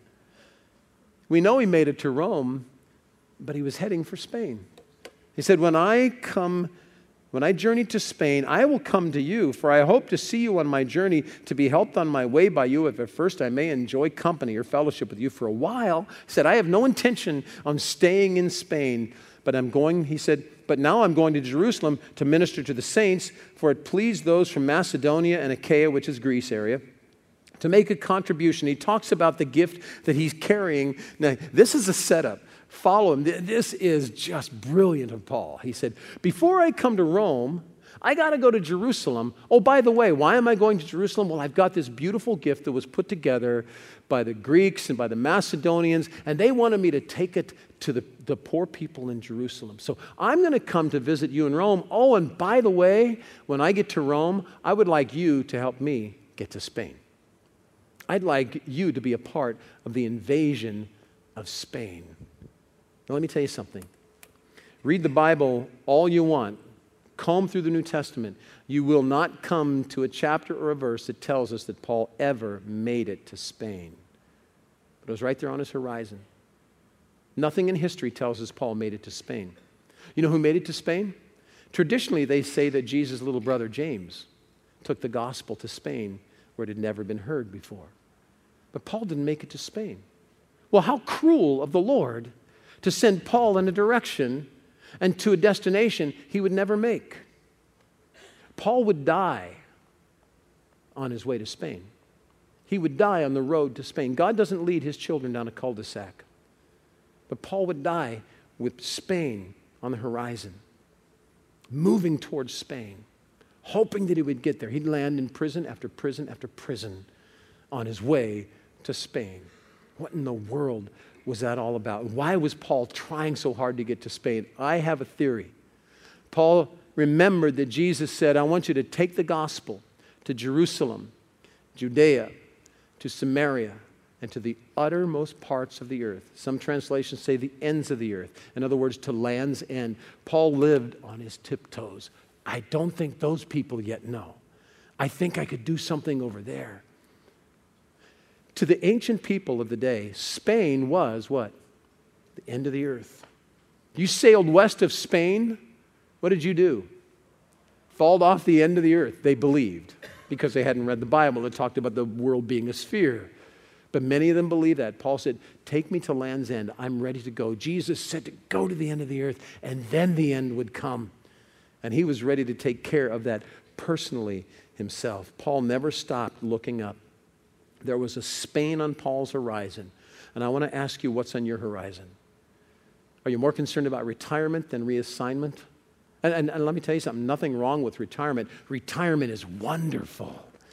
We know he made it to Rome, but he was heading for Spain. He said, when I journey to Spain, I will come to you, for I hope to see you on my journey, to be helped on my way by you, if at first I may enjoy company or fellowship with you for a while. He said, I have no intention on staying in Spain, but but now I'm going to Jerusalem to minister to the saints, for it pleased those from Macedonia and Achaia, which is Greece area, to make a contribution. He talks about the gift that he's carrying. Now, this is a setup. Follow him. This is just brilliant of Paul. He said, before I come to Rome, I got to go to Jerusalem. Oh, by the way, why am I going to Jerusalem? Well, I've got this beautiful gift that was put together by the Greeks and by the Macedonians, and they wanted me to take it to the poor people in Jerusalem. So I'm going to come to visit you in Rome. Oh, and by the way, when I get to Rome, I would like you to help me get to Spain. I'd like you to be a part of the invasion of Spain. Now, let me tell you something. Read the Bible all you want. Comb through the New Testament. You will not come to a chapter or a verse that tells us that Paul ever made it to Spain. But it was right there on his horizon. Nothing in history tells us Paul made it to Spain. You know who made it to Spain? Traditionally, they say that Jesus' little brother James took the gospel to Spain, where it had never been heard before. But Paul didn't make it to Spain. Well, how cruel of the Lord to send Paul in a direction and to a destination he would never make. Paul would die on his way to Spain. He would die on the road to Spain. God doesn't lead his children down a cul-de-sac. But Paul would die with Spain on the horizon, moving towards Spain, hoping that he would get there. He'd land in prison after prison after prison on his way to Spain. What in the world was that all about? Why was Paul trying so hard to get to Spain? I have a theory. Paul remembered that Jesus said, I want you to take the gospel to Jerusalem, Judea, to Samaria, and to the uttermost parts of the earth. Some translations say the ends of the earth. In other words, to land's end. Paul lived on his tiptoes. I don't think those people yet know. I think I could do something over there. To the ancient people of the day, Spain was what? The end of the earth. You sailed west of Spain, what did you do? Falled off the end of the earth, they believed, because they hadn't read the Bible that talked about the world being a sphere. But many of them believed that. Paul said, take me to land's end. I'm ready to go. Jesus said to go to the end of the earth, and then the end would come. And he was ready to take care of that personally himself. Paul never stopped looking up. There was a Spain on Paul's horizon. And I want to ask you, what's on your horizon? Are you more concerned about retirement than reassignment? And let me tell you something, nothing wrong with retirement. Retirement is wonderful.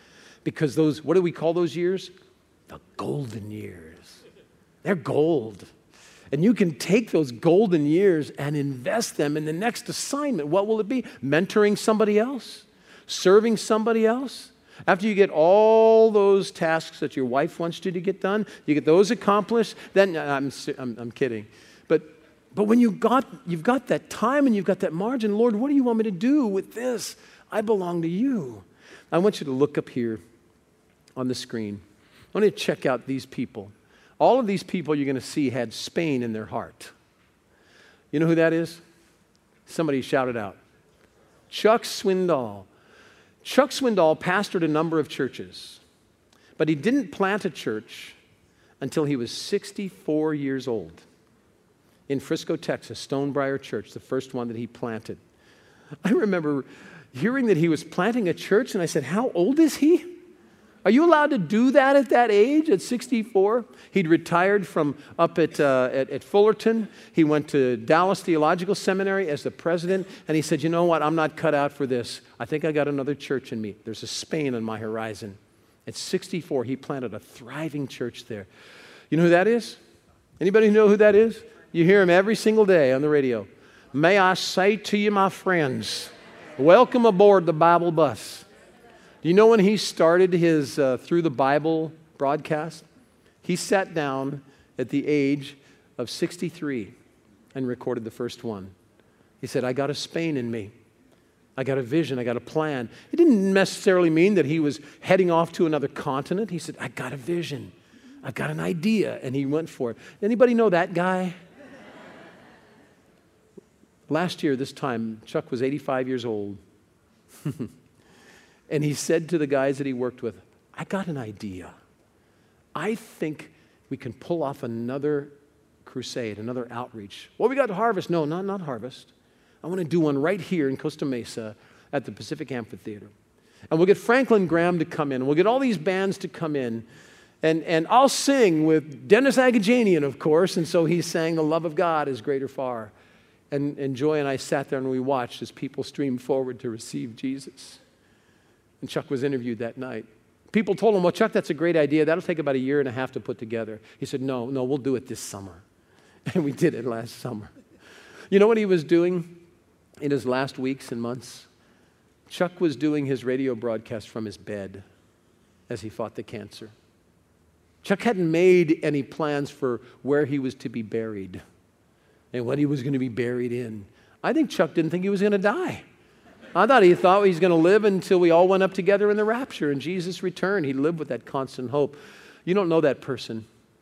Because those, what do we call those years? The golden years. They're gold. And you can take those golden years and invest them in the next assignment. What will it be? Mentoring somebody else? Serving somebody else? After you get all those tasks that your wife wants you to get done, you get those accomplished, then I'm kidding. But when you've got that time and you've got that margin, Lord, what do you want me to do with this? I belong to you. I want you to look up here on the screen. I want you to check out these people. All of these people you're going to see had Spain in their heart. You know who that is? Somebody shout it out. Chuck Swindoll. Chuck Swindoll pastored a number of churches, but he didn't plant a church until he was 64 years old. In Frisco, Texas, Stonebriar Church, the first one that he planted. I remember hearing that he was planting a church, and I said, how old is he? Are you allowed to do that at that age, at 64? He'd retired from up at Fullerton. He went to Dallas Theological Seminary as the president, and he said, you know what, I'm not cut out for this. I think I got another church in me. There's a Spain on my horizon. At 64, he planted a thriving church there. You know who that is? Anybody know who that is? You hear him every single day on the radio. May I say to you, my friends, welcome aboard the Bible bus. Do you know when he started his Through the Bible broadcast? He sat down at the age of 63 and recorded the first one. He said, I got a Spain in me. I got a vision. I got a plan. It didn't necessarily mean that he was heading off to another continent. He said, I got a vision. I've got an idea. And he went for it. Anybody know that guy? Last year, this time, Chuck was 85 years old. And he said to the guys that he worked with, I got an idea. I think we can pull off another crusade, another outreach. Well, we got Harvest. No, not Harvest. I want to do one right here in Costa Mesa at the Pacific Amphitheater. And we'll get Franklin Graham to come in. We'll get all these bands to come in. And I'll sing with Dennis Agajanian, of course. And so he sang The Love of God is Greater Far. And Joy and I sat there and we watched as people streamed forward to receive Jesus. And Chuck was interviewed that night. People told him, well, Chuck, that's a great idea. That'll take about 1.5 years to put together. He said, no, we'll do it this summer. And we did it last summer. You know what he was doing in his last weeks and months? Chuck was doing his radio broadcast from his bed as he fought the cancer. Chuck hadn't made any plans for where he was to be buried and what he was going to be buried in. I think Chuck didn't think he was going to die. I thought he was going to live until we all went up together in the rapture and Jesus returned. He lived with that constant hope. You don't know that person.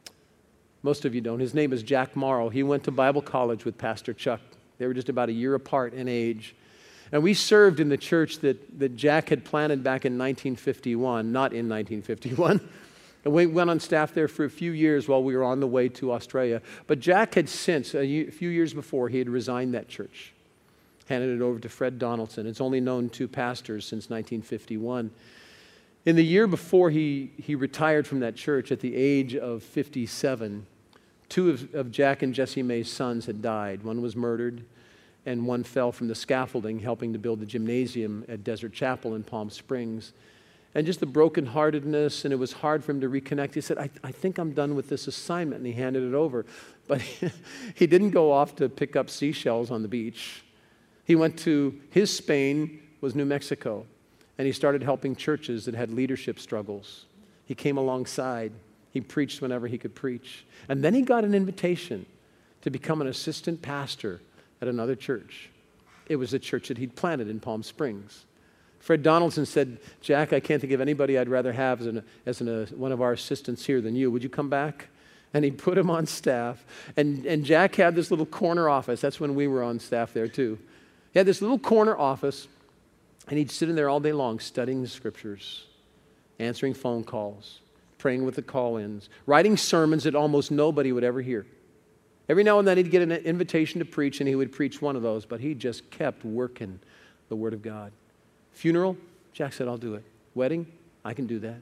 Most of you don't. His name is Jack Morrow. He went to Bible college with Pastor Chuck. They were just about 1 year apart in age. And we served in the church that Jack had planted back in 1951, not in 1951. And we went on staff there for a few years while we were on the way to Australia. But Jack had since, a few years before, he had resigned that church. Handed it over to Fred Donaldson. It's only known 2 pastors since 1951. In the year before he retired from that church at the age of 57, 2 of Jack and Jessie May's sons had died. One was murdered, and one fell from the scaffolding helping to build the gymnasium at Desert Chapel in Palm Springs. And just the brokenheartedness, and it was hard for him to reconnect. He said, I think I'm done with this assignment, and he handed it over. But he didn't go off to pick up seashells on the beach. He went to, his Spain was New Mexico, and he started helping churches that had leadership struggles. He came alongside. He preached whenever he could preach. And then he got an invitation to become an assistant pastor at another church. It was a church that he'd planted in Palm Springs. Fred Donaldson said, Jack, I can't think of anybody I'd rather have as one of our assistants here than you. Would you come back? And he put him on staff. And Jack had this little corner office. That's when we were on staff there too. He had this little corner office, and he'd sit in there all day long studying the scriptures, answering phone calls, praying with the call-ins, writing sermons that almost nobody would ever hear. Every now and then he'd get an invitation to preach, and he would preach one of those, but he just kept working the Word of God. Funeral, Jack said, I'll do it. Wedding, I can do that.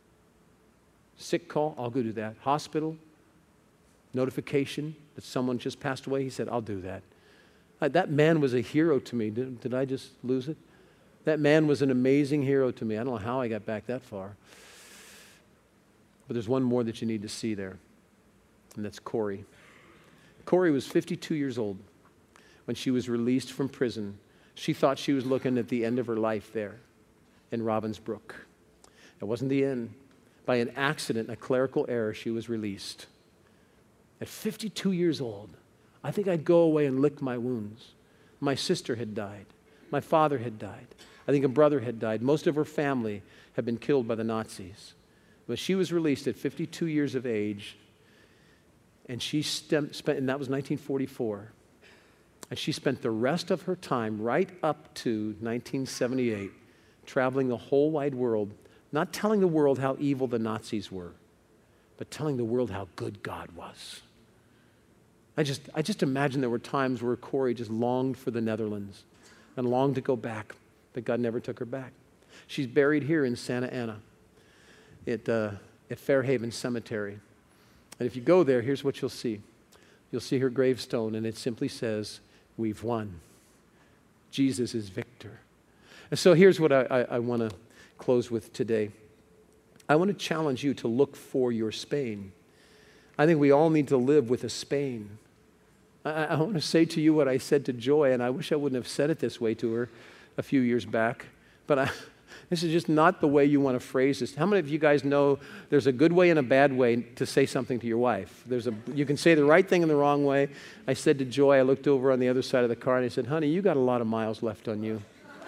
Sick call, I'll go do that. Hospital, notification that someone just passed away, he said, I'll do that. That man was a hero to me. Did I just lose it? That man was an amazing hero to me. I don't know how I got back that far. But there's one more that you need to see there, and that's Corrie. Corrie was 52 years old when she was released from prison. She thought she was looking at the end of her life there in Ravensbrück. It wasn't the end. By an accident, a clerical error, she was released. At 52 years old, I think I'd go away and lick my wounds. My sister had died. My father had died. I think a brother had died. Most of her family had been killed by the Nazis. But she was released at 52 years of age, and she spent, and that was 1944. And she spent the rest of her time right up to 1978 traveling the whole wide world, not telling the world how evil the Nazis were, but telling the world how good God was. I just imagine there were times where Corrie just longed for the Netherlands and longed to go back, but God never took her back. She's buried here in Santa Ana at Fairhaven Cemetery. And if you go there, here's what you'll see. You'll see her gravestone, and it simply says, "We've won. Jesus is victor." And so here's what I want to close with today. I want to challenge you to look for your Spain. I think we all need to live with a Spain. I want to say to you what I said to Joy, and I wish I wouldn't have said it this way to her a few years back, but this is just not the way you want to phrase this. How many of you guys know there's a good way and a bad way to say something to your wife? You can say the right thing and the wrong way. I said to Joy, I looked over on the other side of the car, and I said, "Honey, you got a lot of miles left on you."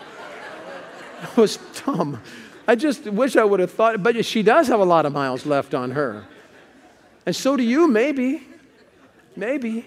That was dumb. I just wish I would have thought, but she does have a lot of miles left on her. And so do you, maybe. Maybe.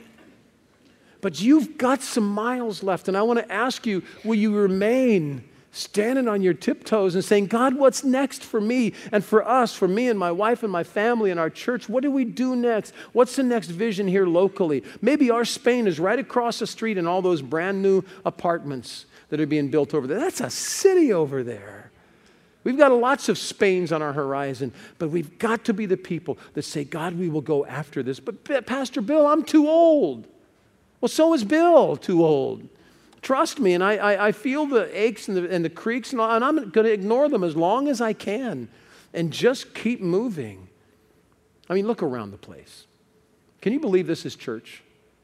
But you've got some miles left, and I want to ask you, will you remain standing on your tiptoes and saying, "God, what's next for me and for us, for me and my wife and my family and our church? What do we do next? What's the next vision here locally?" Maybe our Spain is right across the street in all those brand new apartments that are being built over there. That's a city over there. We've got lots of Spains on our horizon, but we've got to be the people that say, "God, we will go after this." But Pastor Bill, I'm too old. Well, so is Bill too old. Trust me, and I feel the aches and the creaks, and I'm going to ignore them as long as I can and just keep moving. I mean, look around the place. Can you believe this is church?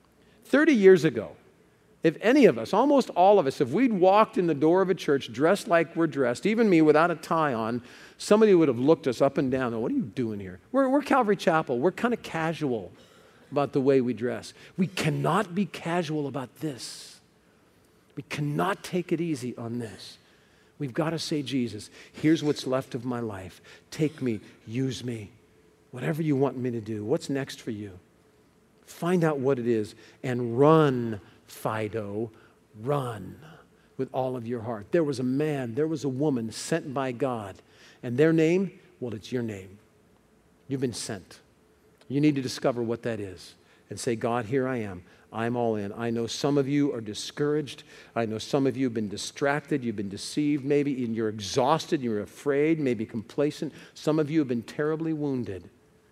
30 years ago, if any of us, almost all of us, if we'd walked in the door of a church dressed like we're dressed, even me without a tie on, somebody would have looked us up and down. "What are you doing here?" We're Calvary Chapel. We're kind of casual about the way we dress. We cannot be casual about this. We cannot take it easy on this. We've got to say, "Jesus, here's what's left of my life. Take me, use me. Whatever you want me to do. What's next for you?" Find out what it is and run, Fido, run with all of your heart. There was a man, there was a woman sent by God, and their name, well, it's your name. You've been sent. You need to discover what that is and say, "God, here I am. I'm all in." I know some of you are discouraged. I know some of you have been distracted. You've been deceived maybe, and you're exhausted. You're afraid, maybe complacent. Some of you have been terribly wounded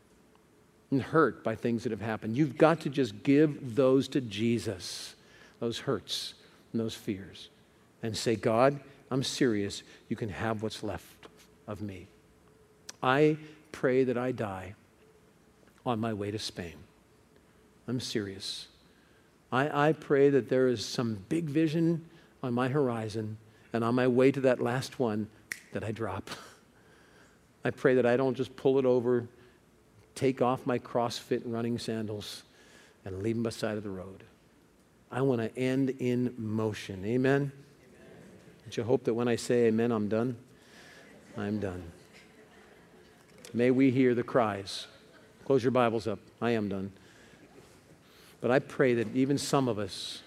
and hurt by things that have happened. You've got to just give those to Jesus, those hurts and those fears, and say, "God, I'm serious. You can have what's left of me. I pray that I die on my way to Spain. I'm serious. I pray that there is some big vision on my horizon, and on my way to that last one, that I drop. I pray that I don't just pull it over, take off my CrossFit running sandals, and leave them beside of the road. I want to end in motion." Amen? Don't you hope that when I say amen, I'm done? I'm done. May we hear the cries. Close your Bibles up. I am done. But I pray that even some of us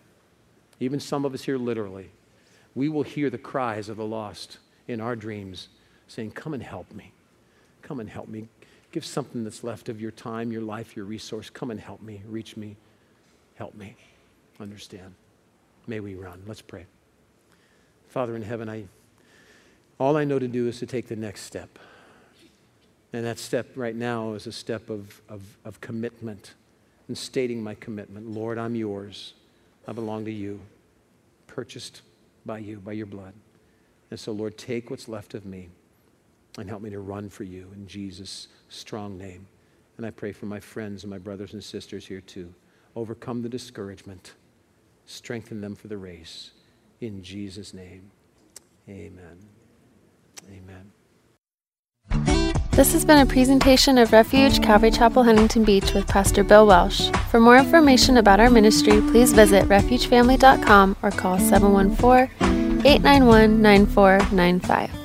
here literally, we will hear the cries of the lost in our dreams saying, "Come and help me. Come and help me. Give something that's left of your time, your life, your resource. Come and help me. Reach me. Help me. Understand." May we run. Let's pray. Father in heaven, all I know to do is to take the next step. And that step right now is a step of commitment and stating my commitment. Lord, I'm yours. I belong to you, purchased by you, by your blood. And so, Lord, take what's left of me and help me to run for you in Jesus' strong name. And I pray for my friends and my brothers and sisters here too. Overcome the discouragement. Strengthen them for the race. In Jesus' name, amen. Amen. This has been a presentation of Refuge Calvary Chapel, Huntington Beach with Pastor Bill Welsh. For more information about our ministry, please visit refugefamily.com or call 714-891-9495.